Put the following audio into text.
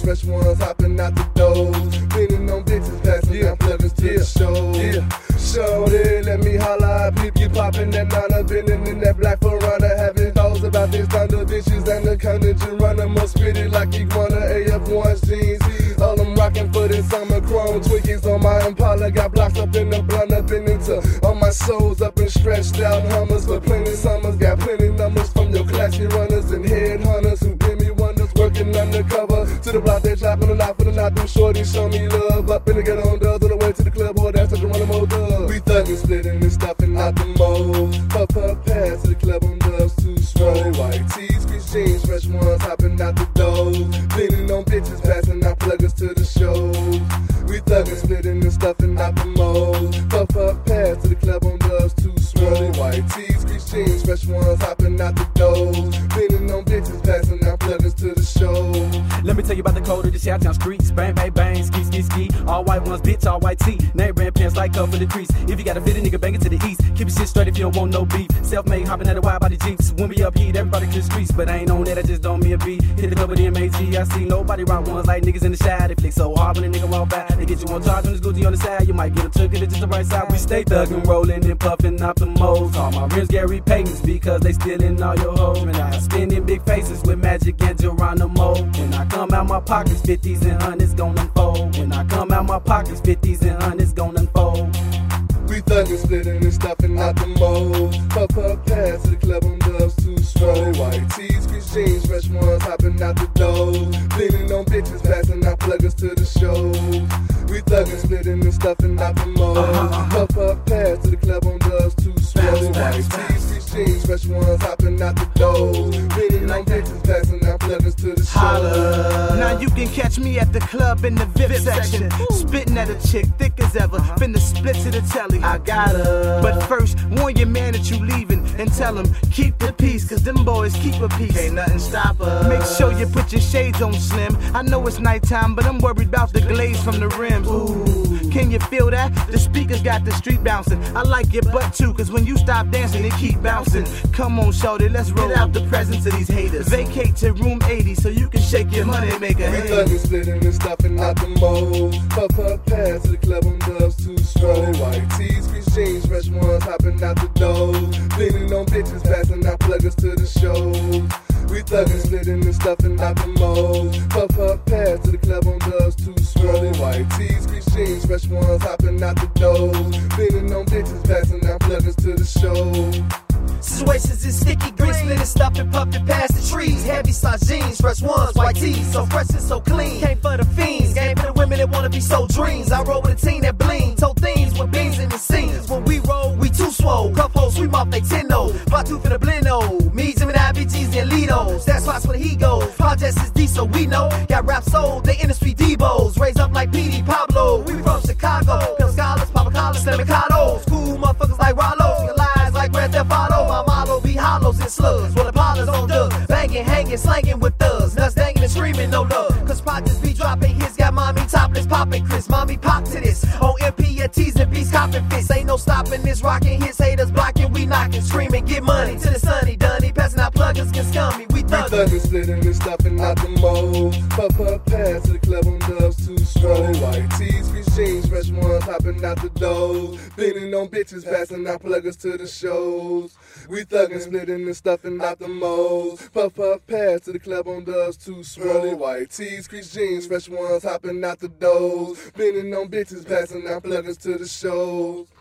fresh ones hopping out the doors. Leaning on bitches, passing out pluggers to the show. Shorty, let me holla, peep you poppin' that nana, bending in that black Ferrana, having thoughts about this thunder, bitches and the carnage and runner, most pretty like iguana, AF1 jeans, all I'm rockin' for this summer, chrome Twinkies on my Impala, got blocks up in the blunt, up in into all my souls up and stretched out Hummers for plenty summers, got plenty numbers from your classy runners and headhunters who give me wonders, working undercover to the block, they drop on the lot for the night, them shorties show me love, up in the ghetto on dubs, on the way to the club, boy, that's such a one of more dubs. We thuggin', splittin' and stuffin' out the mold. Puff pass to the club on dubs, too swirly. White tees, crease jeans, fresh ones hopping out the doors. Leaning on bitches, passing out pluggers to the shows. We thuggin', splittin' and stuffin' out the mold. Puff pass to the club on dubs, too swirly. White tees, crease jeans, fresh ones hopping out the doors. Leaning on bitches, passing out pluggers to the shows. Let me tell you about the code of the Chi-Town streets. Bang, bang, bang, ski, ski, ski. All white ones, bitch, all white tee. Name brand pants like cover the crease. If you got a fit, a nigga, bang it to the east. Keep your shit straight if you don't want no beef. Self-made, hopping at a wide body jeeps. When we up heat, everybody clear streets. But I ain't on that, I just don't me a beat. Hit the club with the MAG, I see nobody rock ones like niggas in the shy. They flick so hard when a nigga walk by. They get you on charge on this Gucci on the side. You might get a took it, it's just the right side. We stay thuggin', rollin' and puffin' out the moles. All my rims Gary Paytons because they stealin' all your hoes. And I spin in big faces with Magic and Geronimo. When I come out my pockets, 50s and 100s gon' unfold. When I come out my pockets, 50s and 100s gon' unfold. We thuggin', splittin' and stuffin' out the mold. Puff pass to the club on dubs, too swirly. White tees, crease jeans, fresh ones hopping out the doors. Leaning on bitches, passing out pluggers to the shows. We thuggin', splittin' and stuffin' out the mold. Puff pass to the club on dubs, too swirly. White tees, crease jeans, fresh ones hopping out the doors. Leaning on bitches, passing out pluggers to the shows. Now you can catch me at the club in the VIP section, spittin' at a chick thick as ever, finna split to the telly. I got her. But first, warn your man that you leaving and tell him keep the peace, cause them boys keep a peace. Ain't nothing stop us. Make sure you put your shades on, Slim. I know it's nighttime, but I'm worried about the glaze from the rims. Ooh, can you feel that? The speakers got the street bouncing. I like your butt too, cause when you stop dancing, it keep bouncing. Come on, shorty, let's roll out the presence of these haters. Vacate to room 80 so you can shake your money and make a We hit. thuggin', splittin' and stuffin' out the mold. Puff pass to the club on dubs, too swirly. White tees, crease jeans, fresh ones hopping out the doors. Leaning on bitches, passing out pluggers to the shows. We thuggin', splittin' and stuffin' out the mold. Puff pass to the club on dubs, too swirly. White tees, crease jeans, fresh ones hopping out the doors. Leaning on bitches, passing out pluggers to the shows. Situations is sticky green, splitting stuff and puffing past the trees. Heavy size jeans, fresh ones, white tees, so fresh and so clean. Came for the fiends, game for the women that wanna be so dreams. I roll with a team that bling, told things with beans in the scenes. When we roll, we too swole. Cup holes, sweep off they 10-0. Fly two for the blendo. Me, Jimmy, IBGs, and Litos. That's why where he goes. Projects is D, so we know. Got rap sold, they industry Debos. Raised up like PD Pablo. We from Chicago. Pill scholars, Papa Collins, Slemmicados. School motherfuckers like Rollos. Your lies like Grand Theft Auto. My motto be hollows and slugs. Well, the pilots on dubs. Banging, hanging, slanging with thugs. Nuts danging and screaming, no love. Cause projects be dropping hits. Got mommy topless, popping Chris. Mommy pop to this. On MP, T's and B's, copping fists. Ain't no stopping this. Rocking hits, haters blocking. We knocking, screaming, get money to the sunny, dunny. Passing out pluggers, get scummy. We thuggin', splittin' and stuffin' out the mold. Puff pass to the club on dubs, too swirly. White tees, crease jeans, fresh ones hopping out the doors. Leaning on bitches, passing out pluggers to the shows. We thuggin', splittin' and stuffin' out the mold. Puff pass to the club on dubs, too swirly. White tees, crease jeans, fresh ones hopping out the doors. Leaning on bitches, passing out pluggers to the shows.